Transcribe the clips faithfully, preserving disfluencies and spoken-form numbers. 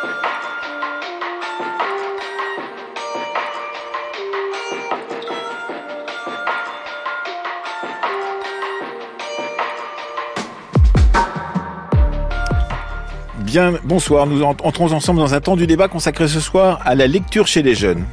Bien, bonsoir, nous entrons ensemble dans un temps du débat consacré ce soir à la lecture chez les jeunes.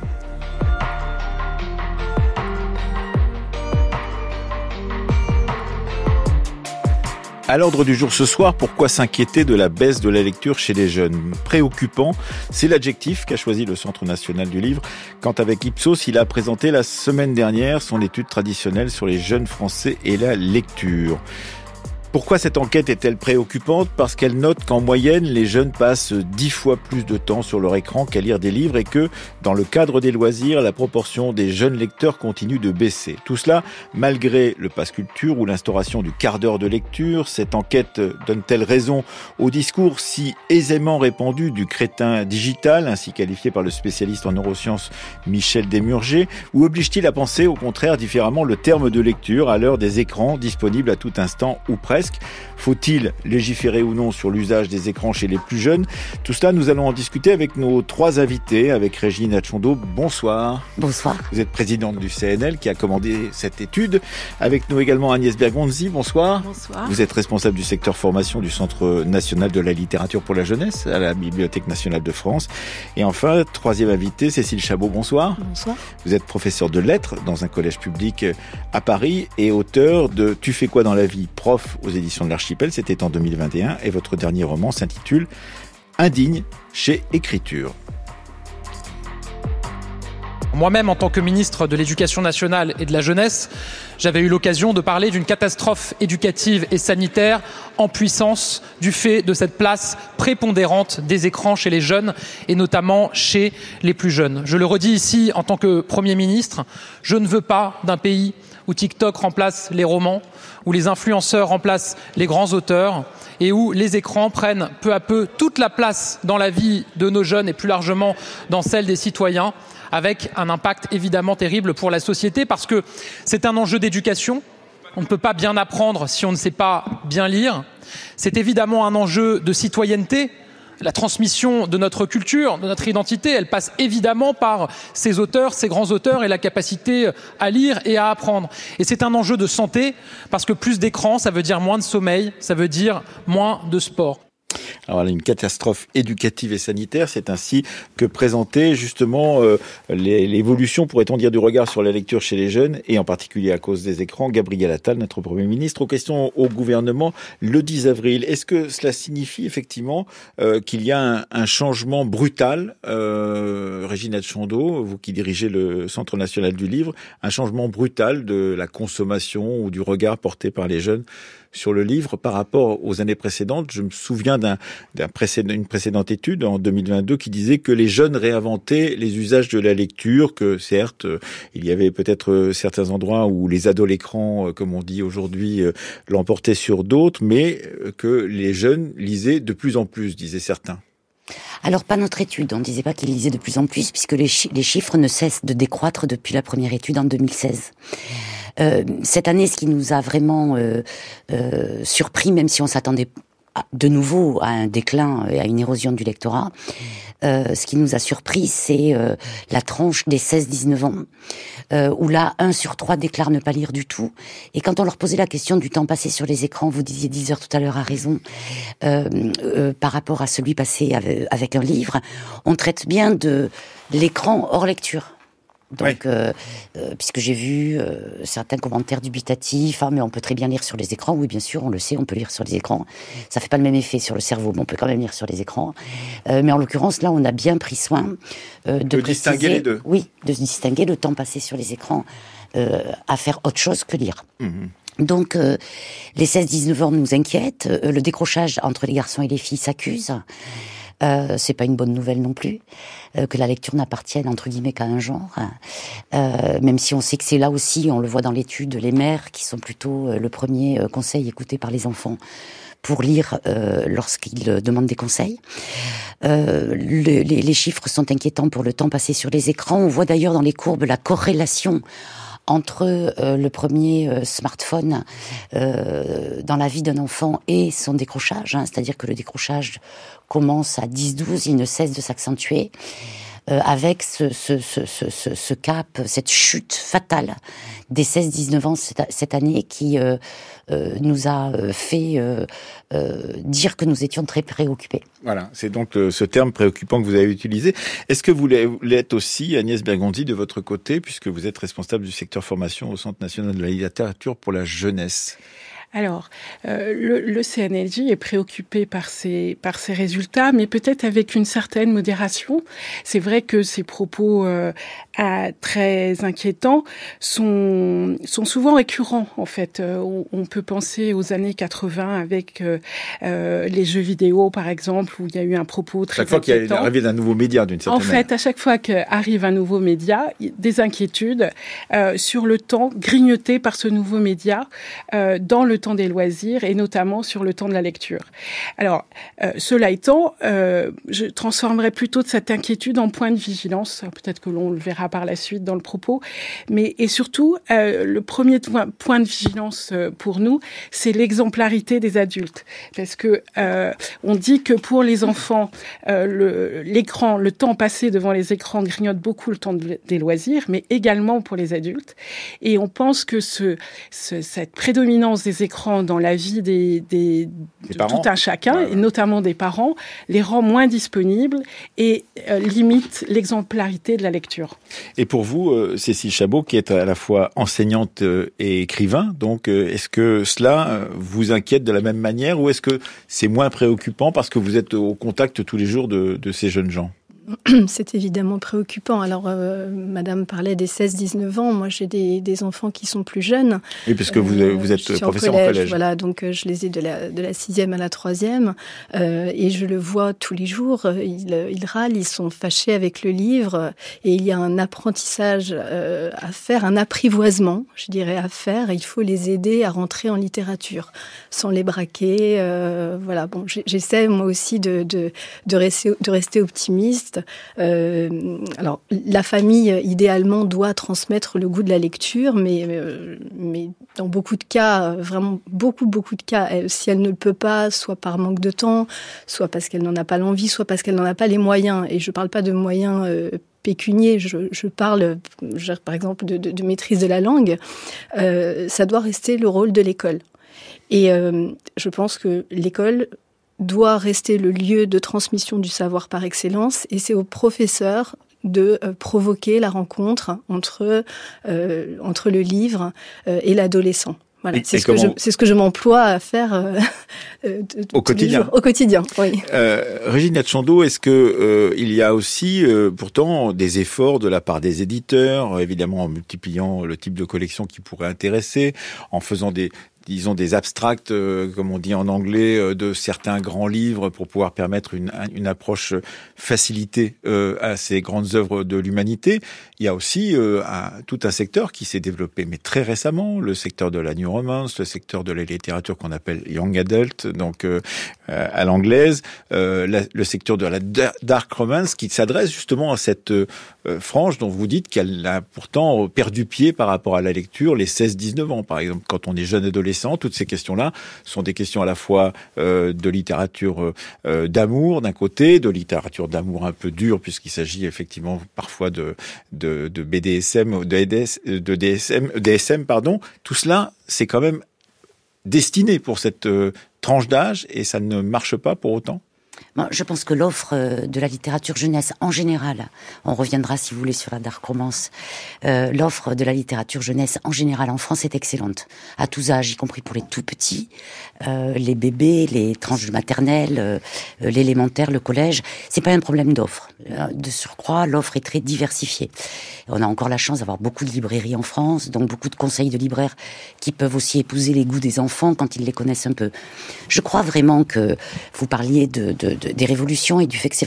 À l'ordre du jour ce soir, pourquoi s'inquiéter de la baisse de la lecture chez les jeunes ? Préoccupant, c'est l'adjectif qu'a choisi le Centre national du livre, quand avec Ipsos, il a présenté la semaine dernière son étude traditionnelle sur les jeunes Français et la lecture. Pourquoi cette enquête est-elle préoccupante ? Parce qu'elle note qu'en moyenne, les jeunes passent dix fois plus de temps sur leur écran qu'à lire des livres et que, dans le cadre des loisirs, la proportion des jeunes lecteurs continue de baisser. Tout cela, malgré le pass culture ou l'instauration du quart d'heure de lecture. Cette enquête donne-t-elle raison au discours si aisément répandu du crétin digital, ainsi qualifié par le spécialiste en neurosciences Michel Desmurger, ou oblige-t-il à penser au contraire différemment le terme de lecture à l'heure des écrans disponibles à tout instant ou presque ? Faut-il légiférer ou non sur l'usage des écrans chez les plus jeunes ? Tout cela, nous allons en discuter avec nos trois invités, avec Régine Atchondo. Bonsoir. Bonsoir. Vous êtes présidente du C N L qui a commandé cette étude. Avec nous également Agnès Bergonzi. Bonsoir. Bonsoir. Vous êtes responsable du secteur formation du Centre national de la littérature pour la jeunesse à la Bibliothèque nationale de France. Et enfin, troisième invité, Cécile Chabot. Bonsoir. Bonsoir. Vous êtes professeur de lettres dans un collège public à Paris et auteur de « Tu fais quoi dans la vie, prof ?» aux éditions de l'Archipel, c'était en deux mille vingt et un, et votre dernier roman s'intitule « Indigne » chez Écriture. Moi-même, en tant que ministre de l'Éducation nationale et de la jeunesse, j'avais eu l'occasion de parler d'une catastrophe éducative et sanitaire en puissance du fait de cette place prépondérante des écrans chez les jeunes et notamment chez les plus jeunes. Je le redis ici en tant que Premier ministre, je ne veux pas d'un pays où TikTok remplace les romans, où les influenceurs remplacent les grands auteurs et où les écrans prennent peu à peu toute la place dans la vie de nos jeunes et plus largement dans celle des citoyens, avec un impact évidemment terrible pour la société parce que c'est un enjeu d'éducation. On ne peut pas bien apprendre si on ne sait pas bien lire. C'est évidemment un enjeu de citoyenneté. La transmission de notre culture, de notre identité, elle passe évidemment par ces auteurs, ces grands auteurs et la capacité à lire et à apprendre. Et c'est un enjeu de santé parce que plus d'écrans, ça veut dire moins de sommeil, ça veut dire moins de sport. Alors, une catastrophe éducative et sanitaire, c'est ainsi que présentait justement euh, les, l'évolution, pourrait-on dire, du regard sur la lecture chez les jeunes, et en particulier à cause des écrans, Gabriel Attal, notre Premier ministre, aux questions au gouvernement le dix avril. Est-ce que cela signifie effectivement euh, qu'il y a un, un changement brutal, euh, Régine Atchondo, vous qui dirigez le Centre national du livre, un changement brutal de la consommation ou du regard porté par les jeunes sur le livre par rapport aux années précédentes? Je me souviens d'un, d'un précédent, une précédente étude en deux mille vingt-deux qui disait que les jeunes réinventaient les usages de la lecture, que certes, il y avait peut-être certains endroits où les ados l'écran, comme on dit aujourd'hui, l'emportaient sur d'autres, mais que les jeunes lisaient de plus en plus, disaient certains. Alors, pas notre étude, on ne disait pas qu'ils lisaient de plus en plus, puisque les, chi- les chiffres ne cessent de décroître depuis la première étude en deux mille seize. Euh, cette année, ce qui nous a vraiment euh, euh, surpris, même si on s'attendait de nouveau à un déclin et à une érosion du lectorat, euh, ce qui nous a surpris, c'est euh, la tranche des seize dix-neuf ans, euh, où là, un sur trois déclare ne pas lire du tout. Et quand on leur posait la question du temps passé sur les écrans, vous disiez dix heures tout à l'heure à raison, euh, euh, par rapport à celui passé avec, avec un livre, on traite bien de l'écran hors lecture. Donc, oui. euh, euh, puisque j'ai vu euh, certains commentaires dubitatifs, ah, mais on peut très bien lire sur les écrans. Oui, bien sûr, on le sait, on peut lire sur les écrans. Ça fait pas le même effet sur le cerveau, mais on peut quand même lire sur les écrans. Euh, mais en l'occurrence, là, on a bien pris soin euh, de, de distinguer les deux. Oui, de distinguer le temps passé sur les écrans euh, à faire autre chose que lire. Mmh. Donc, euh, les seize dix-neuf ans nous inquiètent. Euh, le décrochage entre les garçons et les filles s'accuse. Euh, c'est pas une bonne nouvelle non plus, euh, que la lecture n'appartienne entre guillemets qu'à un genre, euh, même si on sait que c'est là aussi, on le voit dans l'étude, les mères qui sont plutôt euh, le premier euh, conseil écouté par les enfants pour lire euh, lorsqu'ils euh, demandent des conseils. Euh, le, les, les chiffres sont inquiétants pour le temps passé sur les écrans. On voit d'ailleurs dans les courbes la corrélation entre euh, le premier euh, smartphone euh, dans la vie d'un enfant et son décrochage, hein, c'est-à-dire que le décrochage commence à dix douze, il ne cesse de s'accentuer. Euh, avec ce, ce, ce, ce, ce cap, cette chute fatale des seize dix-neuf ans cette, cette année qui euh, euh, nous a fait euh, euh, dire que nous étions très préoccupés. Voilà, c'est donc le, ce terme préoccupant que vous avez utilisé. Est-ce que vous l'êtes aussi, Agnès Bergonzi, de votre côté, puisque vous êtes responsable du secteur formation au Centre national de la littérature pour la jeunesse ? Alors, euh, le, le C N L J est préoccupé par ces, par ces résultats, mais peut-être avec une certaine modération. C'est vrai que ces propos euh, à, très inquiétants sont, sont souvent récurrents, en fait. Euh, on, on peut penser aux années quatre-vingts avec euh, euh, les jeux vidéo, par exemple, où il y a eu un propos très inquiétant. Chaque fois qu'il y a l'arrivée d'un nouveau média, d'une certaine manière. En fait, à chaque fois qu'arrive un nouveau média, des inquiétudes euh, sur le temps grignoté par ce nouveau média euh, dans le temps des loisirs et notamment sur le temps de la lecture. Alors, euh, cela étant, euh, je transformerais plutôt de cette inquiétude en point de vigilance. Peut-être que l'on le verra par la suite dans le propos. Mais et surtout, euh, le premier point de vigilance pour nous, c'est l'exemplarité des adultes, parce que euh, on dit que pour les enfants, euh, le, l'écran, le temps passé devant les écrans grignote beaucoup le temps de, des loisirs, mais également pour les adultes. Et on pense que ce, ce cette prédominance des écrans dans la vie des, des, des de tout un chacun, ouais, ouais. et notamment des parents, les rend moins disponibles et euh, limite l'exemplarité de la lecture. Et pour vous, euh, Cécile Chabot, qui est à la fois enseignante euh, et écrivain, donc euh, est-ce que cela euh, vous inquiète de la même manière ou est-ce que c'est moins préoccupant parce que vous êtes au contact tous les jours de, de ces jeunes gens ? C'est évidemment préoccupant. Alors, euh, Madame parlait des seize dix-neuf ans. Moi, j'ai des, des enfants qui sont plus jeunes. Oui, parce que vous, euh, vous êtes professeur en collège. En collège. Voilà, donc euh, je les ai de la, de la sixième à la troisième. Euh, et je le vois tous les jours. Ils, ils râlent, ils sont fâchés avec le livre. Et il y a un apprentissage euh, à faire, un apprivoisement, je dirais, à faire. Il faut les aider à rentrer en littérature, sans les braquer. Euh, voilà, bon, j'essaie moi aussi de, de, de, rester, de rester optimiste. Euh, alors, la famille, idéalement, doit transmettre le goût de la lecture, mais, euh, mais dans beaucoup de cas, vraiment beaucoup, beaucoup de cas, elle, si elle ne le peut pas, soit par manque de temps, soit parce qu'elle n'en a pas l'envie, soit parce qu'elle n'en a pas les moyens. Et je ne parle pas de moyens euh, pécuniers, je, je parle, je, par exemple, de, de, de maîtrise de la langue. Euh, ça doit rester le rôle de l'école. Et euh, je pense que l'école doit rester le lieu de transmission du savoir par excellence, et c'est aux professeurs de euh, provoquer la rencontre entre, euh, entre le livre euh, et l'adolescent. Voilà, et, c'est, et ce comment... que je, c'est ce que je m'emploie à faire euh, euh, au quotidien. Au quotidien, oui. Euh, Régine Natchando, est-ce que euh, il y a aussi euh, pourtant des efforts de la part des éditeurs, évidemment en multipliant le type de collection qui pourrait intéresser, en faisant des disons des abstracts, euh, comme on dit en anglais, euh, de certains grands livres pour pouvoir permettre une, une approche facilitée euh, à ces grandes œuvres de l'humanité. Il y a aussi euh, un, tout un secteur qui s'est développé, mais très récemment, le secteur de la new romance, le secteur de la littérature qu'on appelle young adult, donc euh, à l'anglaise, euh, la, le secteur de la dark romance qui s'adresse justement à cette euh, frange dont vous dites qu'elle a pourtant perdu pied par rapport à la lecture, les seize dix-neuf ans par exemple, quand on est jeune adolescent. Toutes ces questions-là sont des questions à la fois euh, de littérature euh, d'amour d'un côté, de littérature d'amour un peu dure puisqu'il s'agit effectivement parfois de de, de B D S M, de, de D S M, D S M pardon. Tout cela, c'est quand même destiné pour cette euh, tranche d'âge et ça ne marche pas pour autant. Bon, je pense que l'offre de la littérature jeunesse en général, on reviendra si vous voulez sur la dark romance, euh, l'offre de la littérature jeunesse en général en France est excellente, à tous âges, y compris pour les tout petits, euh, les bébés, les tranches maternelles, euh, l'élémentaire, le collège. C'est pas un problème d'offre. De surcroît, l'offre est très diversifiée. On a encore la chance d'avoir beaucoup de librairies en France, donc beaucoup de conseils de libraires qui peuvent aussi épouser les goûts des enfants quand ils les connaissent un peu. Je crois vraiment que vous parliez de, de, de des révolutions et du fait que c'est vrai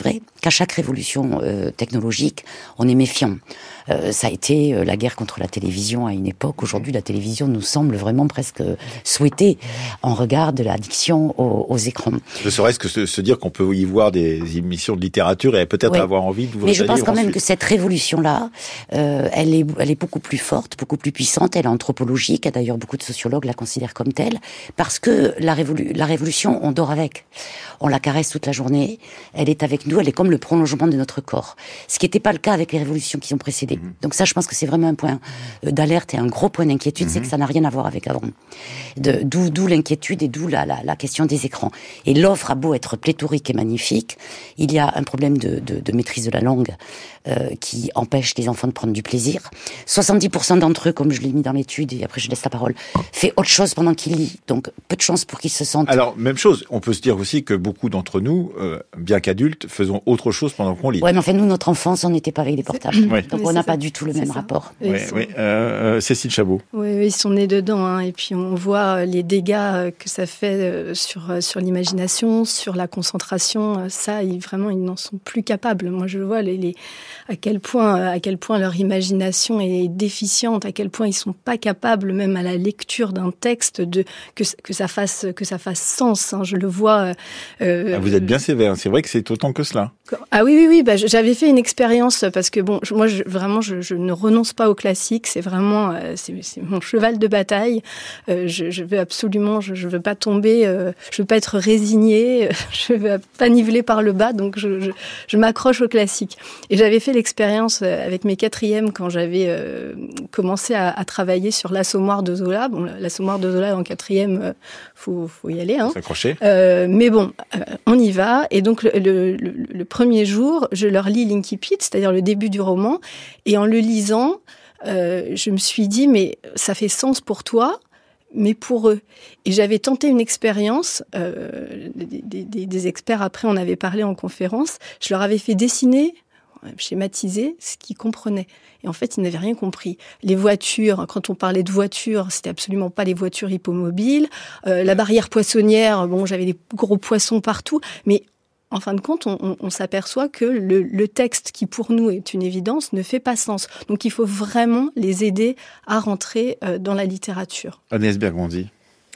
qu'à chaque révolution euh, technologique, on est méfiant. Euh, ça a été euh, la guerre contre la télévision à une époque. Aujourd'hui, la télévision nous semble vraiment presque souhaitée en regard de l'addiction aux, aux écrans. Ne serait-ce que se, se dire qu'on peut y voir des émissions de littérature et peut-être oui. avoir envie de vous. Mais je pense quand même ensuite. que cette révolution-là, euh, elle est, elle est beaucoup plus forte, beaucoup plus puissante. Elle est anthropologique. D'ailleurs, beaucoup de sociologues la considèrent comme telle, parce que la, révolu- la révolution, on dort avec. On la caresse toute la journée. Elle est avec nous. Elle est comme le prolongement de notre corps. Ce qui n'était pas le cas avec les révolutions qui ont précédé. Donc ça, je pense que c'est vraiment un point d'alerte et un gros point d'inquiétude, mmh. c'est que ça n'a rien à voir avec avant. De, d'où, d'où l'inquiétude et d'où la, la, la question des écrans. Et l'offre a beau être pléthorique et magnifique, il y a un problème de, de, de maîtrise de la langue euh, qui empêche les enfants de prendre du plaisir. soixante-dix pour cent d'entre eux, comme je l'ai mis dans l'étude, et après je laisse la parole, fait autre chose pendant qu'ils lisent. Donc peu de chance pour qu'ils se sentent... Alors, même chose, on peut se dire aussi que beaucoup d'entre nous, euh, bien qu'adultes, faisons autre chose pendant qu'on lit. Ouais, mais en fait, nous, notre enfance, on n'était pas avec des portables. Oui. Donc oui, on n'a pas du tout le même ça. rapport. Oui, sont... oui. Euh, euh, Cécile Chabot. Oui, oui, ils sont nés dedans, hein, et puis on voit les dégâts que ça fait sur, sur l'imagination, sur la concentration. Ça, ils, vraiment, ils n'en sont plus capables. Moi, je vois les, les, à, quel point, à quel point leur imagination est déficiente, à quel point ils ne sont pas capables, même à la lecture d'un texte, de, que, que, ça, fasse, que ça fasse sens. Hein. Je le vois... Euh, ah, vous êtes bien sévère. C'est vrai que c'est autant que cela. Ah oui, oui, oui. Bah, j'avais fait une expérience parce que, bon, moi, je, vraiment, je, je ne renonce pas au classique. C'est vraiment... Euh, c'est, c'est mon cheval de bataille. Euh, je, je veux absolument... Je ne veux pas tomber... Euh, je veux pas être résignée. Je veux pas niveler par le bas. Donc, je, je, je m'accroche au classique. Et j'avais fait l'expérience avec mes quatrièmes quand j'avais euh, commencé à, à travailler sur l'Assommoir de Zola. Bon, l'Assommoir de Zola en quatrième, euh, faut, faut y aller. Hein. S'accrocher. Euh, mais bon, euh, on y va. Et donc, le, le, le, le premier jour, je leur lis l'Incipit, c'est-à-dire le début du roman. Et en le lisant, euh, je me suis dit, mais ça fait sens pour toi, mais pour eux. Et j'avais tenté une expérience, euh, des, des, des experts, après on avait parlé en conférence, je leur avais fait dessiner, schématiser ce qu'ils comprenaient. Et en fait, ils n'avaient rien compris. Les voitures, quand on parlait de voitures, c'était absolument pas les voitures hippomobiles. Euh, la barrière poissonnière, bon, j'avais des gros poissons partout, mais en fin de compte, on, on, on s'aperçoit que le, le texte qui, pour nous, est une évidence, ne fait pas sens. Donc, il faut vraiment les aider à rentrer euh, dans la littérature. Agnès Bergonzi.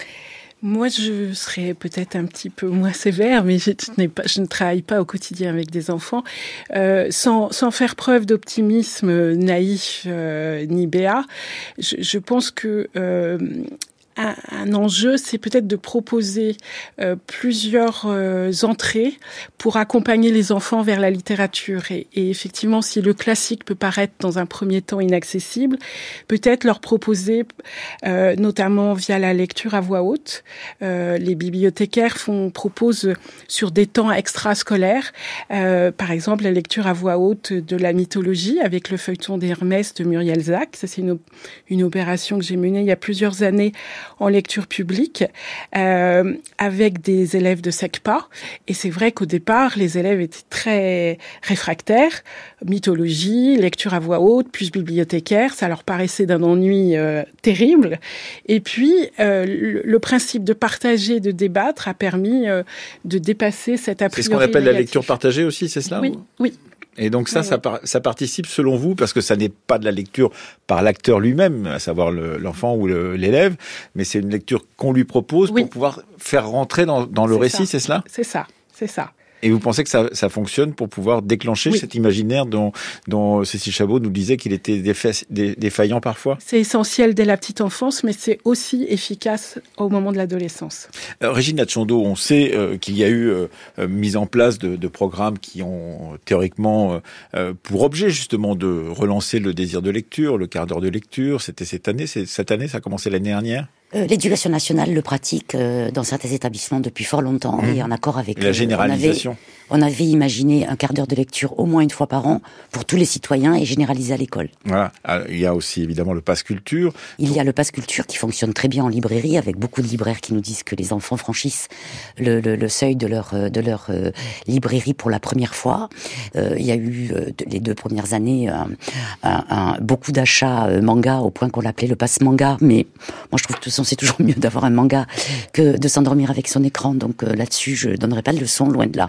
Moi, je serais peut-être un petit peu moins sévère, mais je, je, n'ai pas, je ne travaille pas au quotidien avec des enfants. Euh, sans, sans faire preuve d'optimisme naïf euh, ni béat, je, je pense que... Euh, Un, un enjeu, c'est peut-être de proposer euh, plusieurs euh, entrées pour accompagner les enfants vers la littérature. Et, et effectivement, si le classique peut paraître dans un premier temps inaccessible, peut-être leur proposer, euh, notamment via la lecture à voix haute. Euh, les bibliothécaires font, proposent sur des temps extrascolaires, euh, par exemple la lecture à voix haute de la mythologie avec le feuilleton d'Hermès de Muriel Zac. Ça, c'est une, une opération que j'ai menée il y a plusieurs années en lecture publique euh, avec des élèves de SECPA. Et c'est vrai qu'au départ, les élèves étaient très réfractaires. Mythologie, lecture à voix haute, plus bibliothécaire, ça leur paraissait d'un ennui euh, terrible. Et puis, euh, le, le principe de partager, de débattre a permis euh, de dépasser cette a priori. C'est ce qu'on appelle négatif. La lecture partagée aussi, c'est cela? Oui, ou... oui. Et donc ça, ouais, ça, par, ça participe selon vous, parce que ça n'est pas de la lecture par l'acteur lui-même, à savoir le, l'enfant ou le, l'élève, mais c'est une lecture qu'on lui propose oui. pour pouvoir faire rentrer dans, dans le c'est récit, ça. c'est cela? C'est ça, c'est ça. Et vous pensez que ça, ça fonctionne pour pouvoir déclencher oui. cet imaginaire dont, dont Cécile Chabot nous disait qu'il était défa- dé, défaillant parfois? C'est essentiel dès la petite enfance, mais c'est aussi efficace au moment de l'adolescence. Euh, Régine Latchondo, on sait euh, qu'il y a eu euh, mise en place de, de programmes qui ont théoriquement euh, pour objet justement de relancer le désir de lecture, le quart d'heure de lecture. C'était cette année, c'est cette année, ça a commencé l'année dernière? Euh, l'éducation nationale le pratique euh, dans certains établissements depuis fort longtemps mmh. et en accord avec... Et la généralisation. Euh, on, avait, on avait imaginé un quart d'heure de lecture au moins une fois par an pour tous les citoyens et généralisé à l'école. Voilà. Il y a aussi évidemment le Pass Culture. Il y a le Pass Culture qui fonctionne très bien en librairie avec beaucoup de libraires qui nous disent que les enfants franchissent le, le, le seuil de leur, de leur euh, librairie pour la première fois. Euh, il y a eu euh, les deux premières années un, un, un, beaucoup d'achats euh, manga au point qu'on l'appelait le Pass Manga. Mais moi je trouve que c'est toujours mieux d'avoir un manga que de s'endormir avec son écran. Donc euh, là-dessus, je donnerai pas de leçon, loin de là. Au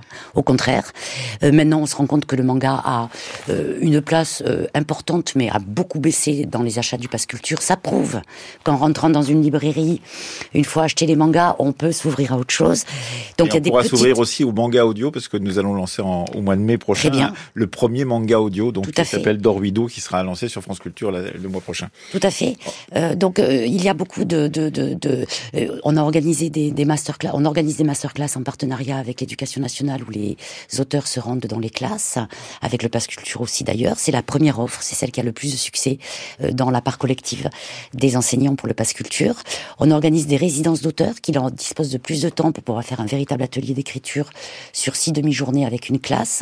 contraire. Euh, maintenant, on se rend compte que le manga a euh, une place euh, importante, mais a beaucoup baissé dans les achats du Pass Culture. Ça prouve qu'en rentrant dans une librairie, une fois acheté les mangas, on peut s'ouvrir à autre chose. Donc, et il y a on des pourra petites... s'ouvrir aussi au manga audio, parce que nous allons lancer en, au mois de mai prochain le premier manga audio, donc qui s'appelle Dorwido, qui sera lancé sur France Culture la, le mois prochain. Tout à fait. Euh, donc euh, il y a beaucoup de, de, de, de euh, on a organisé des, des masterclass, on organise des masterclass en partenariat avec l'Éducation nationale où les auteurs se rendent dans les classes, avec le Pass Culture aussi d'ailleurs. C'est la première offre, c'est celle qui a le plus de succès euh, dans la part collective des enseignants pour le Pass Culture. On organise des résidences d'auteurs qui leur disposent de plus de temps pour pouvoir faire un véritable atelier d'écriture sur six demi-journées avec une classe.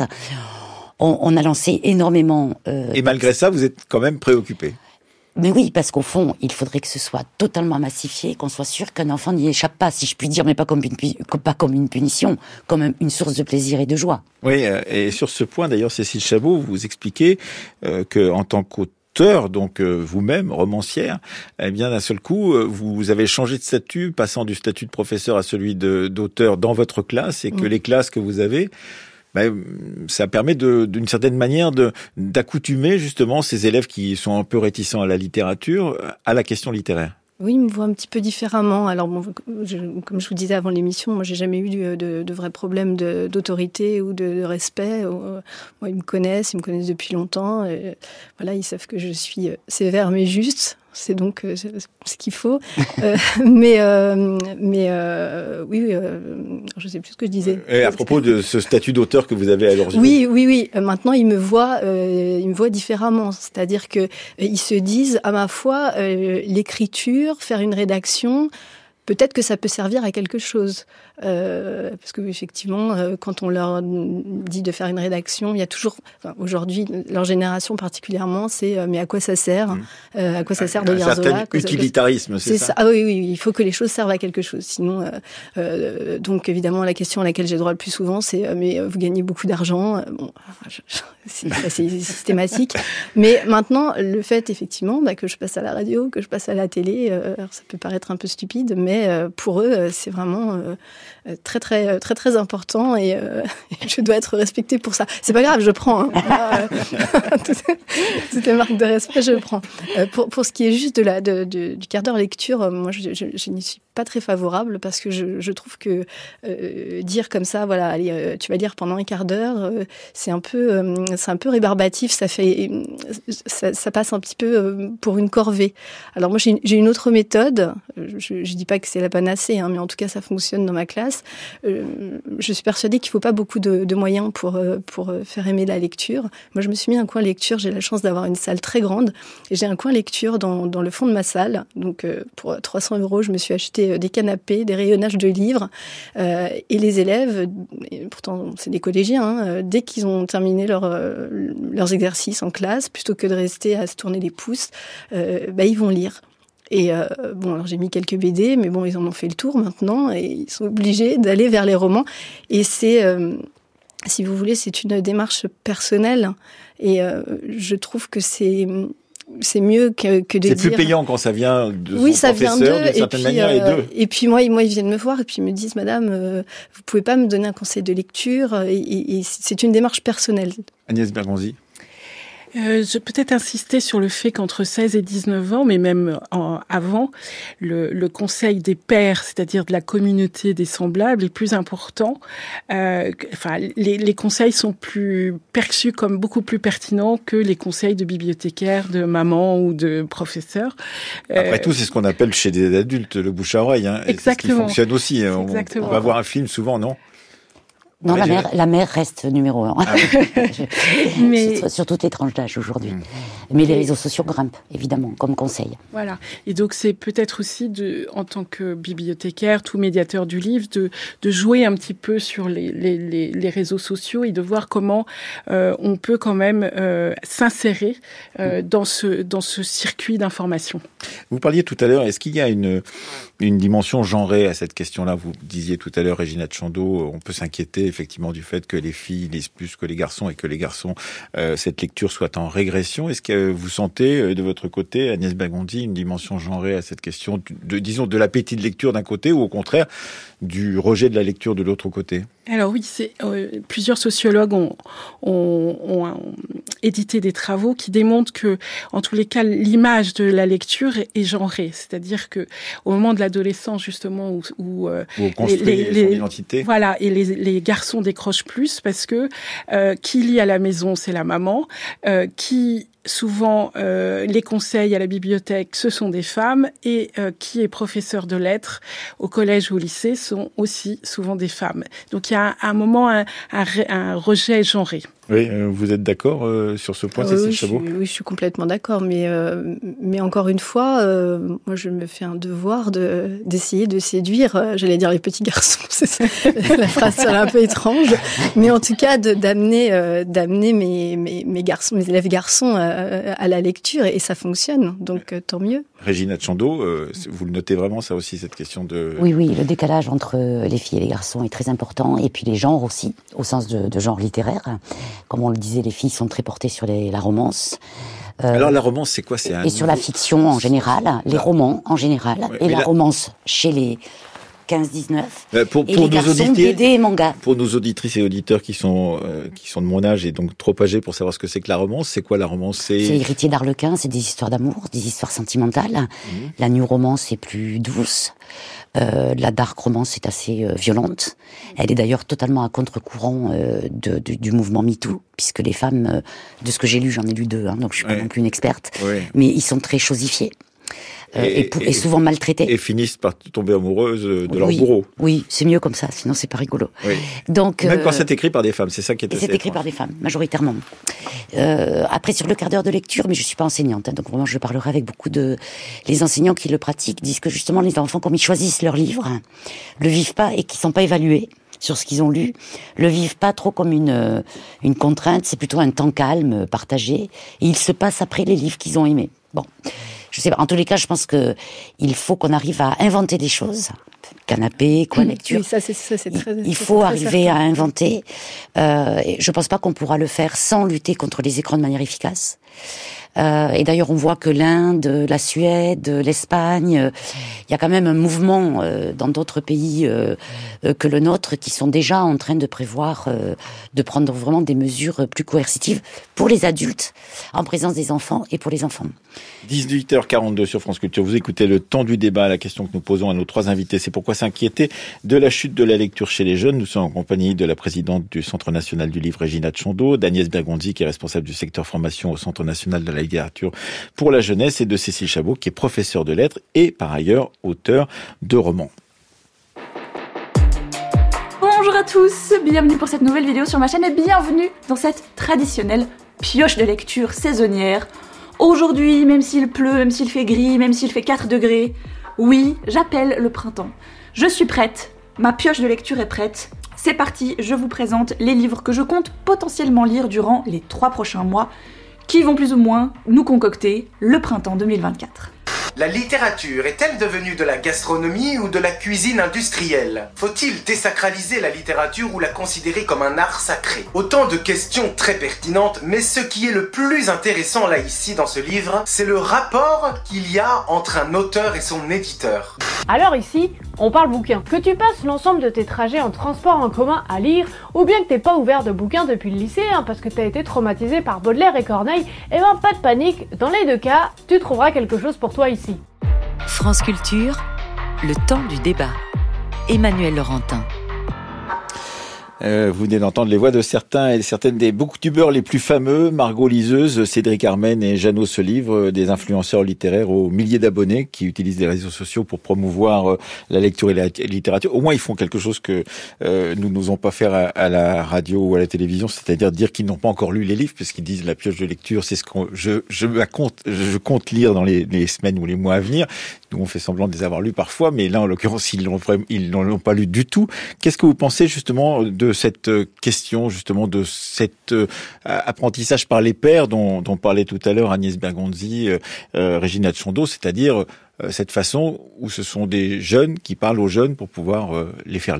On, on a lancé énormément... Euh, Et malgré ça, vous êtes quand même préoccupé. Mais oui, parce qu'au fond, il faudrait que ce soit totalement massifié, qu'on soit sûr qu'un enfant n'y échappe pas, si je puis dire, mais pas comme une, pas comme une punition, comme une source de plaisir et de joie. Oui, et sur ce point, d'ailleurs, Cécile Chabot, vous expliquez euh, qu'en tant qu'auteur, donc euh, vous-même, romancière, eh bien d'un seul coup, euh, vous avez changé de statut, passant du statut de professeur à celui de, d'auteur dans votre classe, et que mmh. les classes que vous avez... Ben, ça permet de, d'une certaine manière de, d'accoutumer justement ces élèves qui sont un peu réticents à la littérature à la question littéraire. Oui, ils me voient un petit peu différemment. Alors, bon, je, comme je vous disais avant l'émission, moi, j'ai jamais eu de, de, de vrais problèmes de, d'autorité ou de, de respect. Moi, ils me connaissent, ils me connaissent depuis longtemps. Et voilà, ils savent que je suis sévère mais juste. C'est donc euh, ce qu'il faut. euh, mais euh, mais euh, oui, euh, je ne sais plus ce que je disais. Et à propos de ce statut d'auteur que vous avez à leurs yeux. Oui, oui, oui. Maintenant, ils me voient, euh, ils me voient différemment. C'est-à-dire que euh, ils se disent, à ma foi, euh, l'écriture, faire une rédaction, peut-être que ça peut servir à quelque chose. Euh, parce que effectivement, euh, quand on leur dit de faire une rédaction, il y a toujours, enfin, aujourd'hui, leur génération particulièrement, c'est euh, mais à quoi ça sert mmh. euh, À quoi ça sert de lire Zola ? Un certain utilitarisme, c'est, c'est ça, ça Ah oui, oui, il faut que les choses servent à quelque chose. Sinon, euh, euh, donc évidemment, la question à laquelle j'ai droit le plus souvent, c'est euh, mais vous gagnez beaucoup d'argent. Bon, je, je, c'est, c'est systématique. Mais maintenant, le fait effectivement bah, que je passe à la radio, que je passe à la télé, euh, alors ça peut paraître un peu stupide, mais euh, pour eux, c'est vraiment euh, très très très très important et euh, je dois être respectée pour ça. C'est pas grave, je prends. Hein. Toutes les marques de respect, je prends. Euh, pour pour ce qui est juste de la de, de, du quart d'heure lecture, moi je, je, je n'y suis pas très favorable parce que je, je trouve que euh, dire comme ça, voilà, allez, euh, tu vas lire pendant un quart d'heure, euh, c'est un peu euh, c'est un peu rébarbatif. Ça fait ça, ça passe un petit peu euh, pour une corvée. Alors moi j'ai, j'ai une autre méthode. Je, je dis pas que c'est la panacée, hein, mais en tout cas ça fonctionne dans ma classe. Euh, je suis persuadée qu'il faut pas beaucoup de, de moyens pour euh, pour faire aimer la lecture. Moi je me suis mis un coin lecture. J'ai la chance d'avoir une salle très grande et j'ai un coin lecture dans dans le fond de ma salle. Donc euh, pour trois cents euros, je me suis acheté des canapés, des rayonnages de livres euh, et les élèves, et pourtant c'est des collégiens, hein, dès qu'ils ont terminé leur, euh, leurs exercices en classe, plutôt que de rester à se tourner les pouces, euh, bah, ils vont lire. Et euh, bon, alors j'ai mis quelques B D, mais bon, ils en ont fait le tour maintenant et ils sont obligés d'aller vers les romans. Et c'est, euh, si vous voulez, c'est une démarche personnelle et euh, je trouve que c'est c'est mieux que, que de c'est dire... C'est plus payant quand ça vient de oui, son ça professeur, vient d'eux, d'une certaine et puis, manière, et euh, d'eux. Et puis moi, moi, ils viennent me voir et puis ils me disent, Madame, euh, vous pouvez pas me donner un conseil de lecture et, et, et c'est une démarche personnelle. Agnès Bergonzi. Euh, je peux peut-être insister sur le fait qu'entre seize et dix-neuf ans, mais même en, avant, le, le conseil des pairs, c'est-à-dire de la communauté des semblables, est plus important. Euh, enfin, les, les conseils sont plus perçus comme beaucoup plus pertinents que les conseils de bibliothécaires, de maman ou de professeurs. Après euh, tout, c'est ce qu'on appelle chez des adultes le bouche à oreille. Hein, exactement. C'est ce qui fonctionne aussi. On, exactement. on va voir un film souvent, non ? Non, la mère, la mère reste numéro un. Ah oui. Mais... sur, sur toutes les tranches d'âge aujourd'hui. Mmh. Mais les réseaux sociaux grimpent, évidemment, comme conseil. Voilà. Et donc, c'est peut-être aussi, de, en tant que bibliothécaire, tout médiateur du livre, de, de jouer un petit peu sur les, les, les, les réseaux sociaux et de voir comment euh, on peut quand même euh, s'insérer euh, mmh. dans, ce, dans ce circuit d'information. Vous parliez tout à l'heure, est-ce qu'il y a une, une dimension genrée à cette question-là ? Vous disiez tout à l'heure, Régina Tchando, on peut s'inquiéter effectivement du fait que les filles lisent plus que les garçons et que les garçons, euh, cette lecture soit en régression. Est-ce que vous sentez de votre côté, Agnès Bergonzi, une dimension genrée à cette question, de, disons, de l'appétit de lecture d'un côté ou au contraire du rejet de la lecture de l'autre côté? Alors oui, c'est, euh, plusieurs sociologues ont, ont, ont, ont édité des travaux qui démontrent que, en tous les cas, l'image de la lecture est, est genrée. C'est-à-dire que au moment de l'adolescence, justement, où, où, euh, où on construit les, les, son identité. Voilà, et les, les garçons décrochent plus parce que euh, qui lit à la maison, c'est la maman, euh, qui souvent, euh, les conseils à la bibliothèque, ce sont des femmes, et euh, qui est professeur de lettres au collège ou au lycée sont aussi souvent des femmes. Donc il y a à un moment un, un, un rejet genré. Oui, euh, vous êtes d'accord euh, sur ce point, euh, Cécile oui, Chabot? je suis, Oui, je suis complètement d'accord, mais euh, mais encore une fois, euh, moi je me fais un devoir de d'essayer de séduire, euh, j'allais dire les petits garçons, c'est ça, la phrase serait un peu étrange, mais en tout cas de, d'amener euh, d'amener mes, mes mes garçons, mes élèves garçons à, à la lecture, et ça fonctionne, donc euh, tant mieux. Régina Tchando, euh, vous le notez vraiment ça aussi, cette question de... Oui, oui, le décalage entre les filles et les garçons est très important, et puis les genres aussi, au sens de, de genre littéraire. Comme on le disait, les filles sont très portées sur les, la romance. Euh, Alors la romance, c'est quoi? C'est un Et sur la fiction en général, les ah. romans en général, ouais, et la, la romance chez les quinze dix-neuf, euh, pour, et pour les garçons, B D et manga. Pour nos auditrices et auditeurs qui sont euh, qui sont de mon âge et donc trop âgés pour savoir ce que c'est que la romance, c'est quoi la romance? C'est, c'est Héritier d'Arlequin, c'est des histoires d'amour, des histoires sentimentales. Mmh. La new romance est plus douce. Euh, la dark romance est assez euh, violente. Elle est d'ailleurs totalement à contre-courant euh, de, de, du mouvement MeToo, puisque les femmes, euh, de ce que j'ai lu, j'en ai lu deux, hein, donc je suis ouais. pas non plus une experte, ouais. mais ils sont très chosifiés. Euh, et, et, pour, et, et souvent maltraités. Et finissent par tomber amoureuses de oui, leur bourreau. Oui, c'est mieux comme ça, sinon c'est pas rigolo. Oui. Donc, Même euh, quand c'est écrit par des femmes, c'est ça qui est et assez c'est écrit étrange. par des femmes, majoritairement. Euh, après, sur le quart d'heure de lecture, mais je suis pas enseignante, hein, donc vraiment je parlerai avec beaucoup de... Les enseignants qui le pratiquent disent que justement les enfants, comme ils choisissent leurs livres, hein, le vivent pas et qui sont pas évalués sur ce qu'ils ont lu, le vivent pas trop comme une, une contrainte, c'est plutôt un temps calme, partagé, et ils se passent après les livres qu'ils ont aimés. Bon... Je sais pas. En tous les cas, je pense que il faut qu'on arrive à inventer des choses. Canapé, quoi, lecture. Oui, ça, c'est, ça, c'est très. Il, il faut arriver certain. à inventer. Euh, et je pense pas qu'on pourra le faire sans lutter contre les écrans de manière efficace. Euh, et d'ailleurs, on voit que l'Inde, la Suède, l'Espagne, il euh, y a quand même un mouvement euh, dans d'autres pays euh, euh, que le nôtre qui sont déjà en train de prévoir euh, de prendre vraiment des mesures plus coercitives pour les adultes, en présence des enfants et pour les enfants. dix-huit heures quarante-deux sur France Culture. Vous écoutez le temps du débat, la question que nous posons à nos trois invités. C'est pourquoi s'inquiéter de la chute de la lecture chez les jeunes. Nous sommes en compagnie de la présidente du Centre national du livre, Régina Tchando, d'Agnès Bergonzi, qui est responsable du secteur formation au Centre national de la littérature pour la jeunesse, et de Cécile Chabot, qui est professeure de lettres et par ailleurs auteure de romans. Bonjour à tous, bienvenue pour cette nouvelle vidéo sur ma chaîne et bienvenue dans cette traditionnelle pioche de lecture saisonnière. Aujourd'hui, même s'il pleut, même s'il fait gris, même s'il fait quatre degrés, oui, j'appelle le printemps. Je suis prête, ma pioche de lecture est prête. C'est parti, je vous présente les livres que je compte potentiellement lire durant les trois prochains mois, qui vont plus ou moins nous concocter le printemps deux mille vingt-quatre. La littérature est-elle devenue de la gastronomie ou de la cuisine industrielle? Faut-il désacraliser la littérature ou la considérer comme un art sacré? Autant de questions très pertinentes, mais ce qui est le plus intéressant là ici dans ce livre, c'est le rapport qu'il y a entre un auteur et son éditeur. Alors ici, on parle bouquin. Que tu passes l'ensemble de tes trajets en transport en commun à lire, ou bien que t'aies pas ouvert de bouquin depuis le lycée hein, parce que t'as été traumatisé par Baudelaire et Corneille, eh ben pas de panique, dans les deux cas, tu trouveras quelque chose pour toi ici. France Culture, le temps du débat. Emmanuel Laurentin. Euh, vous venez d'entendre les voix de certains et certaines des booktubeurs les plus fameux, Margot Liseuse, Cédric Armen et Jeannot Selivre, des influenceurs littéraires aux milliers d'abonnés qui utilisent les réseaux sociaux pour promouvoir euh, la lecture et la littérature. Au moins, ils font quelque chose que euh, nous n'osons pas faire à, à la radio ou à la télévision, c'est-à-dire dire qu'ils n'ont pas encore lu les livres, puisqu'ils disent la pioche de lecture, c'est ce que je, je, compte, je compte lire dans les, les semaines ou les mois à venir. Nous, on fait semblant de les avoir lus parfois, mais là, en l'occurrence, ils l'ont, ils n'ont pas lu du tout. Qu'est-ce que vous pensez justement de cette question, justement, de cet euh, apprentissage par les pairs dont, dont parlait tout à l'heure Agnès Bergonzi, euh, euh, Régina Tchando, c'est-à-dire euh, cette façon où ce sont des jeunes qui parlent aux jeunes pour pouvoir euh, les faire lire?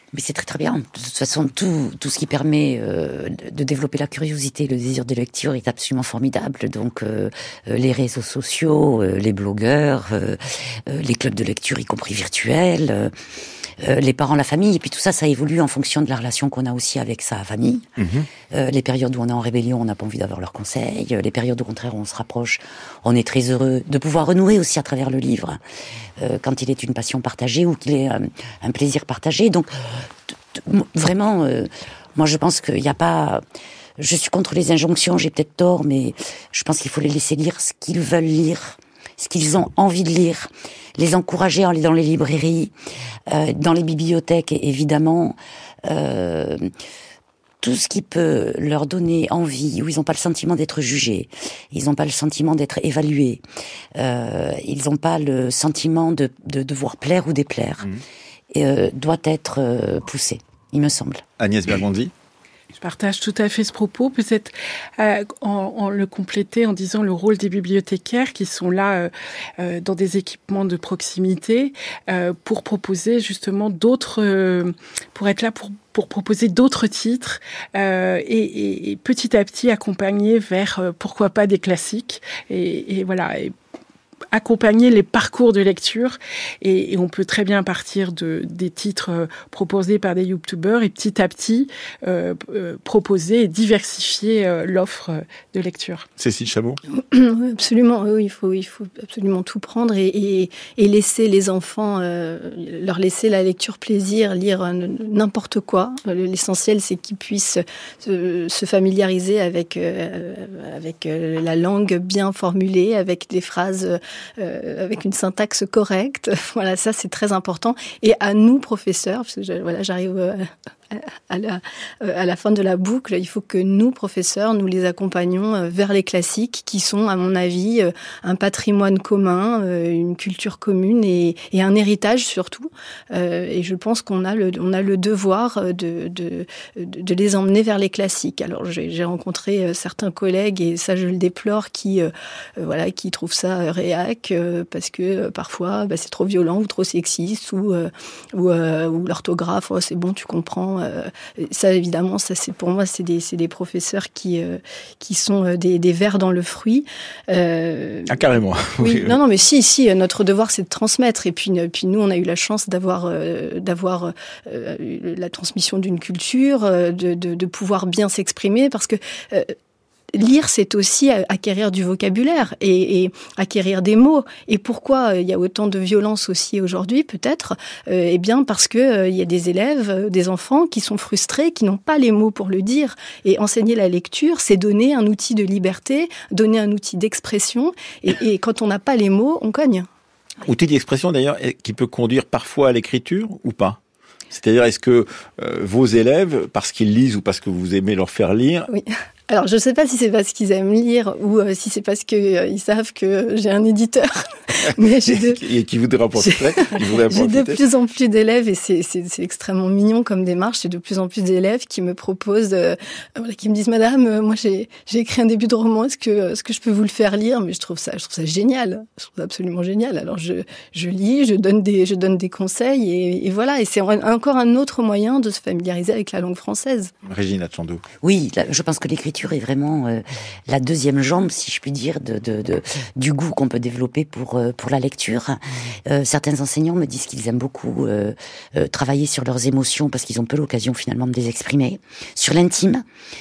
Mais c'est très très bien. De toute façon, tout, tout ce qui permet euh, de développer la curiosité, le désir de lecture est absolument formidable. Donc euh, les réseaux sociaux, euh, les blogueurs, euh, euh, les clubs de lecture, y compris virtuels, euh, euh, les parents, la famille. Et puis tout ça, ça évolue en fonction de la relation qu'on a aussi avec sa famille. Mmh. Euh, les périodes où on est en rébellion, on n'a pas envie d'avoir leurs conseils. Les périodes au contraire où on se rapproche, on est très heureux de pouvoir renouer aussi à travers le livre. Euh, quand il est une passion partagée ou qu'il est euh, un plaisir partagé. Donc, t- t- vraiment, euh, moi je pense qu'il n'y a pas... Je suis contre les injonctions, j'ai peut-être tort, mais je pense qu'il faut les laisser lire ce qu'ils veulent lire, ce qu'ils ont envie de lire, les encourager à aller dans les librairies, euh, dans les bibliothèques, évidemment... Euh, tout ce qui peut leur donner envie, où ils n'ont pas le sentiment d'être jugés, ils n'ont pas le sentiment d'être évalués, euh, ils n'ont pas le sentiment de, de devoir plaire ou déplaire, mmh. et, euh, doit être euh, poussé, il me semble. Agnès Bergonzi. Je partage tout à fait ce propos, peut-être euh, en, en le compléter en disant le rôle des bibliothécaires qui sont là euh, euh, dans des équipements de proximité euh, pour proposer justement d'autres, euh, pour être là pour pour proposer d'autres titres euh, et, et, et petit à petit accompagner vers euh, pourquoi pas des classiques et, et voilà. Et, accompagner les parcours de lecture et, et on peut très bien partir de des titres euh, proposés par des youtubeurs et petit à petit euh, euh, proposer et diversifier euh, l'offre de lecture. Cécile Chameau. Oui, absolument, oui, il faut il faut absolument tout prendre et et, et laisser les enfants euh, leur laisser la lecture plaisir, lire n'importe quoi. L'essentiel c'est qu'ils puissent se, se familiariser avec euh, avec la langue bien formulée, avec des phrases Euh, avec une syntaxe correcte. Voilà, ça c'est très important. Et à nous professeurs, parce que je, voilà, j'arrive euh, à la, à la fin de la boucle, il faut que nous professeurs, nous les accompagnions vers les classiques qui sont, à mon avis, un patrimoine commun, une culture commune et, et un héritage surtout. Et je pense qu'on a le, on a le devoir de, de, de les emmener vers les classiques. Alors j'ai, j'ai rencontré certains collègues et ça je le déplore qui, euh, voilà, qui trouvent ça réac euh, parce que parfois bah, c'est trop violent ou trop sexiste ou, euh, ou, euh, ou l'orthographe, oh, c'est bon, tu comprends. Euh, ça évidemment, ça c'est pour moi c'est des c'est des professeurs qui euh, qui sont des des vers dans le fruit. Euh, ah carrément. Oui, non non mais si si notre devoir c'est de transmettre et puis puis nous on a eu la chance d'avoir euh, d'avoir euh, la transmission d'une culture, de de, de pouvoir bien s'exprimer parce que euh, lire, c'est aussi acquérir du vocabulaire et, et acquérir des mots. Et pourquoi il y a autant de violence aussi aujourd'hui, peut-être euh, Eh bien, parce que euh, il y a des élèves, des enfants qui sont frustrés, qui n'ont pas les mots pour le dire. Et enseigner la lecture, c'est donner un outil de liberté, donner un outil d'expression. Et, et quand on n'a pas les mots, on cogne. Outil d'expression, d'ailleurs, qui peut conduire parfois à l'écriture ou pas ? C'est-à-dire, est-ce que euh, vos élèves, parce qu'ils lisent ou parce que vous aimez leur faire lire... Oui. Alors, je ne sais pas si c'est parce qu'ils aiment lire ou euh, si c'est parce qu'ils euh, savent que j'ai un éditeur. Mais j'ai de... Et qui voudrait en profiter. J'ai, j'ai de plus en plus d'élèves et c'est, c'est, c'est extrêmement mignon comme démarche. J'ai de plus en plus d'élèves qui me proposent, euh, voilà, qui me disent, Madame, euh, moi j'ai, j'ai écrit un début de roman, est-ce que, est-ce que je peux vous le faire lire ? Mais je trouve ça, je trouve ça génial. Je trouve ça absolument génial. Alors je, je lis, je donne des, je donne des conseils et, et voilà. Et c'est encore un autre moyen de se familiariser avec la langue française. Régine Atchandou. Oui, là, je pense que l'écriture est vraiment euh, la deuxième jambe, si je puis dire, de, de, de, du goût qu'on peut développer pour, euh, pour la lecture. Euh, certains enseignants me disent qu'ils aiment beaucoup euh, euh, travailler sur leurs émotions parce qu'ils ont peu l'occasion finalement de les exprimer. Sur l'intime,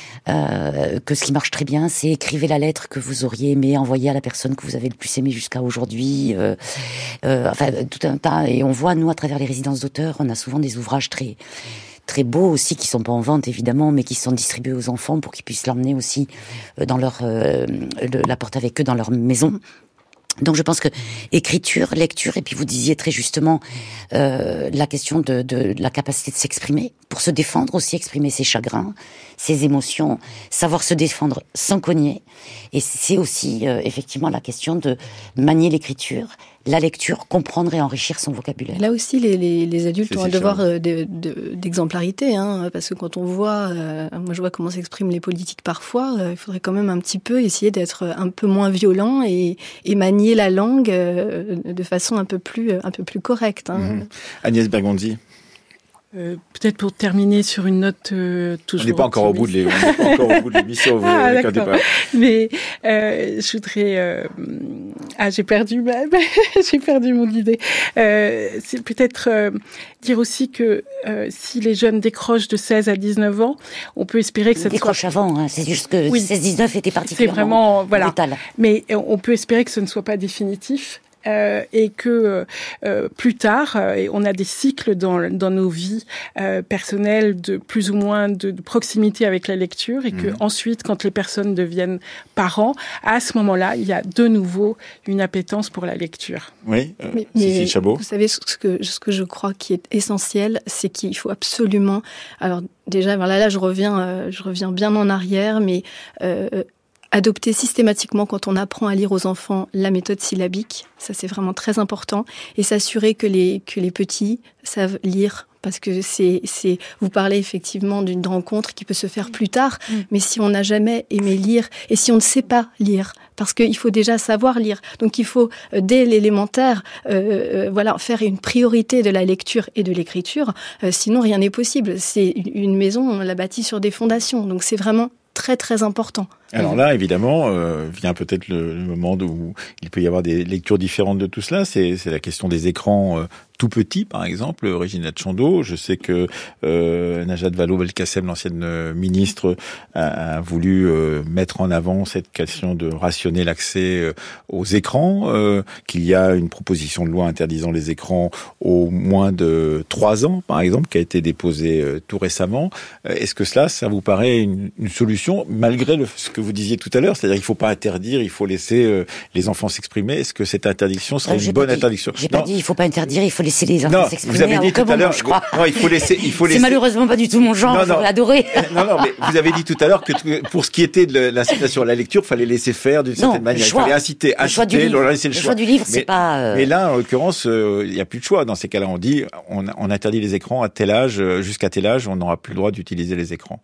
euh, que ce qui marche très bien, c'est écrivez la lettre que vous auriez aimé envoyer à la personne que vous avez le plus aimé jusqu'à aujourd'hui. Euh, euh, enfin, tout un tas. Et on voit, nous, à travers les résidences d'auteurs, on a souvent des ouvrages très... très beaux aussi, qui sont pas en vente évidemment, mais qui sont distribués aux enfants pour qu'ils puissent l'emmener aussi dans leur, euh, le, la porter avec eux dans leur maison. Donc je pense que écriture, lecture, et puis vous disiez très justement euh, la question de, de, de la capacité de s'exprimer, pour se défendre aussi, exprimer ses chagrins, ses émotions, savoir se défendre sans cogner. Et c'est aussi euh, effectivement la question de manier l'écriture, la lecture, comprendre et enrichir son vocabulaire. Là aussi, les, les, les adultes c'est ont un devoir de, de, d'exemplarité, hein, parce que quand on voit, euh, moi je vois comment s'expriment les politiques parfois, euh, il faudrait quand même un petit peu essayer d'être un peu moins violent et, et manier la langue euh, de façon un peu plus, un peu plus correcte. Hein. Mmh. Agnès Bergonzi. Euh, peut-être pour terminer sur une note euh, toujours. On n'est pas encore au bout de les, on n'est pas encore au bout de l'émission. Vous ah, avec un d'accord. débat. Mais euh, je voudrais. Euh... Ah, j'ai perdu ma, j'ai perdu mon idée. Euh, c'est peut-être euh, dire aussi que euh, si les jeunes décrochent de seize à dix-neuf ans, on peut espérer que ça ne soit. Décroche avant, hein, c'est juste que oui. seize dix-neuf était particulièrement. C'est vraiment voilà. brutal. Mais on peut espérer que ce ne soit pas définitif. Euh, et que euh, plus tard, euh, on a des cycles dans, dans nos vies euh, personnelles de plus ou moins de, de proximité avec la lecture, et que mmh. ensuite, quand les personnes deviennent parents, à ce moment-là, il y a de nouveau une appétence pour la lecture. Oui, euh, mais, Cécile mais Chabot. Vous savez, ce que, ce que je crois qui est essentiel, c'est qu'il faut absolument... Alors déjà, là, là je, reviens, euh, je reviens bien en arrière, mais... Euh, adopter systématiquement, quand on apprend à lire aux enfants, la méthode syllabique. Ça, c'est vraiment très important. Et s'assurer que les, que les petits savent lire. Parce que c'est, c'est, vous parlez effectivement d'une rencontre qui peut se faire plus tard. Mmh. Mais si on n'a jamais aimé lire, et si on ne sait pas lire, parce qu'il faut déjà savoir lire. Donc il faut, dès l'élémentaire, euh, euh, voilà, faire une priorité de la lecture et de l'écriture. Euh, sinon, rien n'est possible. C'est une, une maison, on l'a bâtie sur des fondations. Donc c'est vraiment très, très important. Alors là, évidemment, euh, vient peut-être le, le moment où il peut y avoir des lectures différentes de tout cela. C'est, c'est la question des écrans euh, tout petits, par exemple. Regina Tchondo, je sais que euh, Najat Vallaud-Belkacem, l'ancienne ministre, a, a voulu euh, mettre en avant cette question de rationner l'accès euh, aux écrans, euh, qu'il y a une proposition de loi interdisant les écrans aux moins de trois ans, par exemple, qui a été déposée euh, tout récemment. Euh, est-ce que cela, ça vous paraît une, une solution, malgré le, ce que vous disiez tout à l'heure, c'est-à-dire qu'il ne faut pas interdire, il faut laisser euh, les enfants s'exprimer. Est-ce que cette interdiction serait non, une bonne dit, interdiction? J'ai non. pas dit il ne faut pas interdire, il faut laisser les enfants non, s'exprimer. Vous avez dit tout à l'heure, je crois. Non, il faut laisser. Il faut laisser... C'est malheureusement pas du tout mon genre, non, non. J'aurais adoré. Non, non, mais vous avez dit tout à l'heure que pour ce qui était de l'incitation à la lecture, il fallait laisser faire d'une certaine non, manière. Choix. Il fallait inciter, le choix inciter, du livre. laisser le, le choix. choix du livre, mais, c'est pas. Euh... Mais là, en l'occurrence, il euh, n'y a plus de choix. Dans ces cas-là, on dit, on, on interdit les écrans à tel âge, jusqu'à tel âge, on n'aura plus le droit d'utiliser les écrans.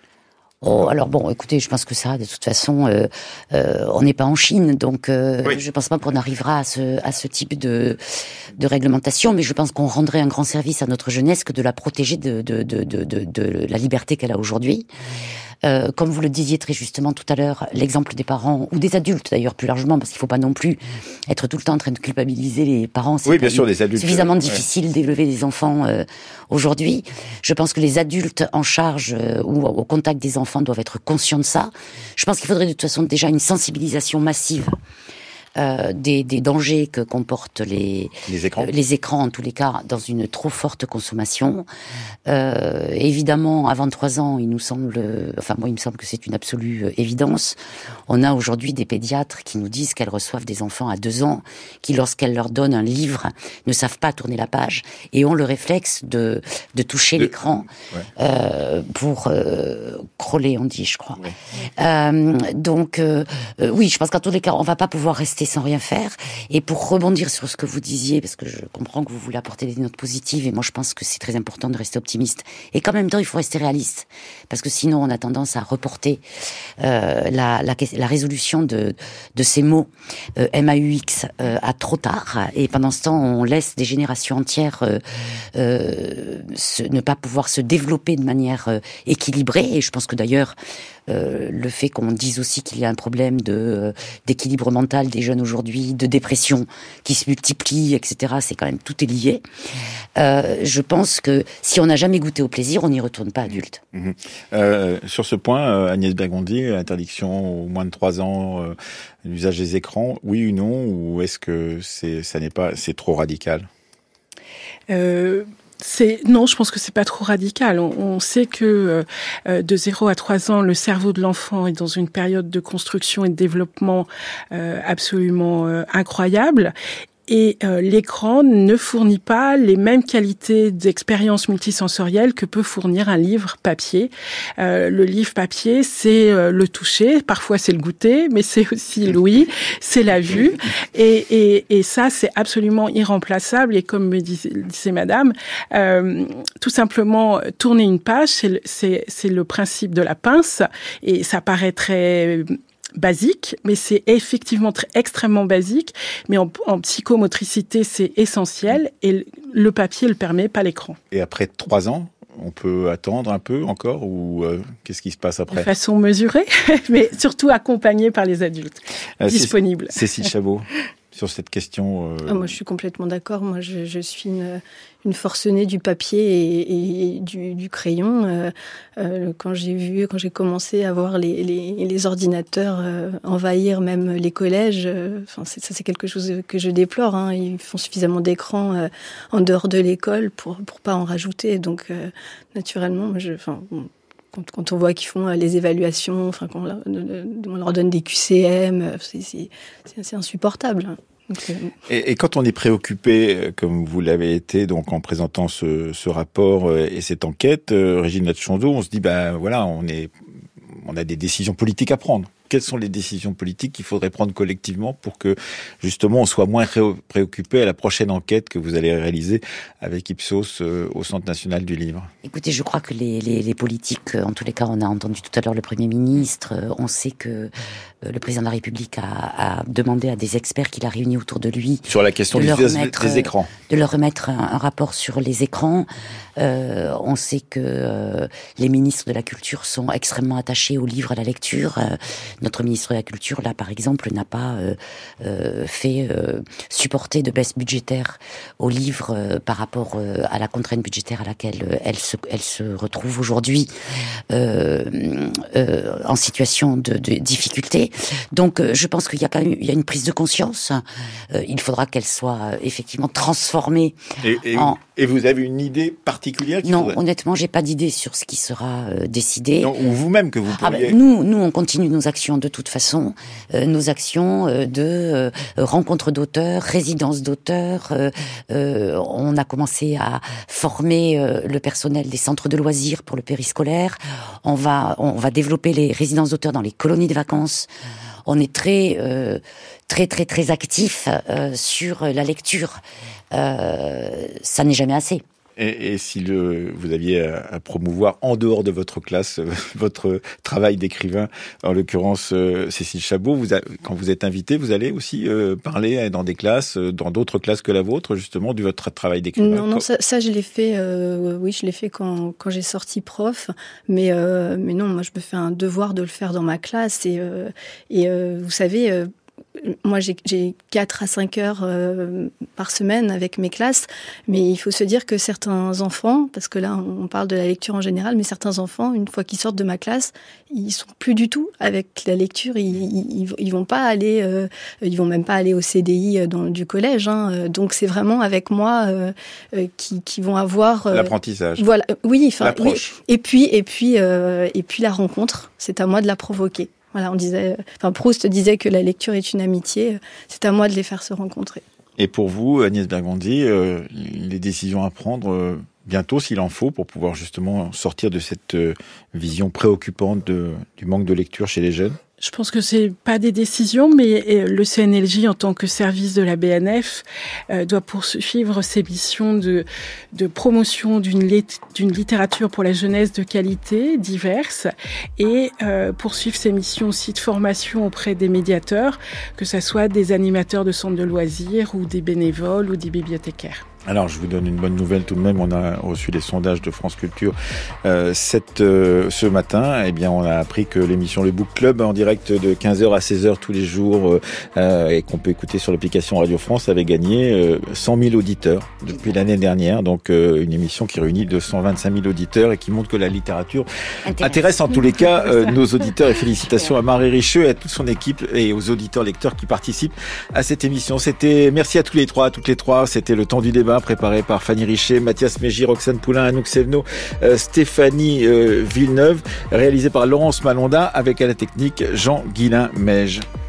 Oh, alors bon, écoutez, je pense que ça, de toute façon, euh, euh, on n'est pas en Chine, donc euh, oui. je pense pas qu'on arrivera à ce, à ce type de, de réglementation, mais je pense qu'on rendrait un grand service à notre jeunesse que de la protéger de, de, de, de, de, de la liberté qu'elle a aujourd'hui. Euh, comme vous le disiez très justement tout à l'heure, l'exemple des parents, ou des adultes d'ailleurs plus largement, parce qu'il ne faut pas non plus être tout le temps en train de culpabiliser les parents. C'est oui, bien sûr, des adultes. Suffisamment ouais. difficile d'élever des enfants euh, aujourd'hui. Je pense que les adultes en charge euh, ou au contact des enfants doivent être conscients de ça. Je pense qu'il faudrait de toute façon déjà une sensibilisation massive Euh, des, des dangers que comportent les, les, écrans. Euh, les écrans, en tous les cas, dans une trop forte consommation. Euh, évidemment, avant trois ans, il nous semble, enfin moi, il me semble que c'est une absolue euh, évidence. On a aujourd'hui des pédiatres qui nous disent qu'elles reçoivent des enfants à deux ans, qui, lorsqu'elles leur donnent un livre, ne savent pas tourner la page et ont le réflexe de, de toucher de... l'écran ouais. euh, pour euh, crawler, on dit, je crois. Ouais. Euh, donc, euh, euh, oui, je pense qu'en tous les cas, on va pas pouvoir rester sans rien faire. Et pour rebondir sur ce que vous disiez, parce que je comprends que vous voulez apporter des notes positives, et moi je pense que c'est très important de rester optimiste. Et qu'en même temps, il faut rester réaliste, parce que sinon on a tendance à reporter euh, la, la, la résolution de, de ces mots euh, M A U X euh, à trop tard. Et pendant ce temps, on laisse des générations entières euh, euh, se, ne pas pouvoir se développer de manière euh, équilibrée. Et je pense que d'ailleurs, Euh, le fait qu'on dise aussi qu'il y a un problème de euh, d'équilibre mental des jeunes aujourd'hui, de dépression qui se multiplie, et cetera. C'est quand même tout est lié. Euh, je pense que si on n'a jamais goûté au plaisir, on n'y retourne pas adulte. Mmh. Euh, sur ce point, euh, Agnès Bergondy, interdiction aux moins de trois ans, euh, l'usage des écrans, oui ou non, ou est-ce que c'est ça n'est pas c'est trop radical? Euh... C'est non, je pense que c'est pas trop radical. On, on sait que euh, de zéro à trois ans, le cerveau de l'enfant est dans une période de construction et de développement euh, absolument euh, incroyable. Et euh, l'écran ne fournit pas les mêmes qualités d'expérience multisensorielle que peut fournir un livre papier. Euh, le livre papier, c'est euh, le toucher, parfois c'est le goûter, mais c'est aussi l'ouïe, c'est la vue. Et, et, et ça, c'est absolument irremplaçable. Et comme me disait, disait Madame, euh, tout simplement tourner une page, c'est le, c'est, c'est le principe de la pince. Et ça paraît très basique, mais c'est effectivement très, extrêmement basique. Mais en, en psychomotricité, c'est essentiel et le papier le permet, pas l'écran. Et après trois ans, on peut attendre un peu encore ou euh, qu'est-ce qui se passe après ? De façon mesurée, mais surtout accompagnée par les adultes euh, disponibles. Cécile Chabot, sur cette question. Euh... Ah, moi, je suis complètement d'accord. Moi, je, je suis une, une forcenée du papier et, et du, du crayon. Euh, euh, quand j'ai vu, quand j'ai commencé à voir les, les, les ordinateurs euh, envahir même les collèges, euh, enfin, c'est, ça, c'est quelque chose que je déplore. Hein. Ils font suffisamment d'écrans euh, en dehors de l'école pour pour pas en rajouter. Donc, euh, naturellement, je, enfin. Bon, Quand, quand on voit qu'ils font les évaluations, enfin, quand on leur, on leur donne des Q C M, c'est, c'est, c'est insupportable. Donc, euh... et, et quand on est préoccupé, comme vous l'avez été, donc en présentant ce, ce rapport et cette enquête, euh, Régine Latchondeau, on se dit, ben voilà, on est, on a des décisions politiques à prendre. Quelles sont les décisions politiques qu'il faudrait prendre collectivement pour que, justement, on soit moins préoccupé à la prochaine enquête que vous allez réaliser avec Ipsos euh, au Centre national du livre ? Écoutez, je crois que les, les, les politiques, en tous les cas, on a entendu tout à l'heure le Premier ministre, on sait que euh, le Président de la République a, a demandé à des experts qu'il a réunis autour de lui... Sur la question de remettre, des écrans. De leur remettre un, un rapport sur les écrans. Euh, on sait que euh, les ministres de la Culture sont extrêmement attachés au livre, à la lecture. Euh, notre ministre de la Culture, là, par exemple, n'a pas euh, euh, fait euh, supporter de baisse budgétaire au livre euh, par rapport euh, à la contrainte budgétaire à laquelle euh, elle se elle se retrouve aujourd'hui euh, euh, en situation de, de difficulté. Donc, euh, je pense qu'il y a quand même il y a une prise de conscience. Euh, il faudra qu'elle soit euh, effectivement transformée. Et, et, en... et vous avez une idée particulière qu'il Non, faudrait... honnêtement, j'ai pas d'idée sur ce qui sera euh, décidé. Non, ou vous-même que vous pourriez... Ah ben, nous, nous, on continue nos actions de toute façon, euh, nos actions euh, de euh, rencontres d'auteurs, résidences d'auteurs. Euh, euh, on a commencé à former euh, le personnel des centres de loisirs pour le périscolaire. On va, on va développer les résidences d'auteurs dans les colonies de vacances. On est très, euh, très, très, très actifs euh, sur la lecture. Euh, ça n'est jamais assez. Et, et si le, vous aviez à, à promouvoir en dehors de votre classe euh, votre travail d'écrivain, en l'occurrence euh, Cécile Chabot, vous a, quand vous êtes invité, vous allez aussi euh, parler dans des classes, dans d'autres classes que la vôtre, justement, de votre travail d'écrivain. Non, non, ça, ça je l'ai fait. Euh, oui, je l'ai fait quand quand j'ai sorti prof, mais euh, mais non, moi je me fais un devoir de le faire dans ma classe et euh, et euh, vous savez. Euh, Moi, j'ai, j'ai quatre à cinq heures euh, par semaine avec mes classes, mais il faut se dire que certains enfants, parce que là, on parle de la lecture en général, mais certains enfants, une fois qu'ils sortent de ma classe, ils sont plus du tout avec la lecture. Ils, ils, ils vont pas aller, euh, ils vont même pas aller au C D I dans, du collège. Hein. Donc, c'est vraiment avec moi euh, euh, qui, qui vont avoir euh, l'apprentissage. Voilà, oui, enfin, l'approche. Oui. Et puis, et puis, euh, et puis la rencontre. C'est à moi de la provoquer. Voilà, on disait, enfin Proust disait que la lecture est une amitié. C'est à moi de les faire se rencontrer. Et pour vous, Agnès Bergandy, euh, les décisions à prendre euh, bientôt, s'il en faut, pour pouvoir justement sortir de cette euh, vision préoccupante de, du manque de lecture chez les jeunes? Je pense que c'est pas des décisions, mais le C N L J, en tant que service de la B N F, euh, doit poursuivre ses missions de, de promotion d'une, lit- d'une littérature pour la jeunesse de qualité, diverse, et euh, poursuivre ses missions aussi de formation auprès des médiateurs, que ce soit des animateurs de centres de loisirs ou des bénévoles ou des bibliothécaires. Alors, je vous donne une bonne nouvelle tout de même. On a reçu les sondages de France Culture euh, cette, euh, ce matin. Eh bien, on a appris que l'émission Le Book Club, en direct de quinze heures à seize heures tous les jours, euh, et qu'on peut écouter sur l'application Radio France, avait gagné euh, cent mille auditeurs depuis l'année dernière. Donc, euh, une émission qui réunit deux cent vingt-cinq mille auditeurs et qui montre que la littérature intéresse, intéresse en tous les cas euh, nos auditeurs. Et félicitations à Marie Richeux et à toute son équipe et aux auditeurs lecteurs qui participent à cette émission. C'était, merci à tous les trois, à toutes les trois. C'était le temps du débat, préparé par Fanny Richet, Mathias Mégy, Roxane Poulain, Anouk Sevno, euh, Stéphanie euh, Villeneuve, réalisé par Laurence Malonda, avec à la technique Jean-Guilain Meige.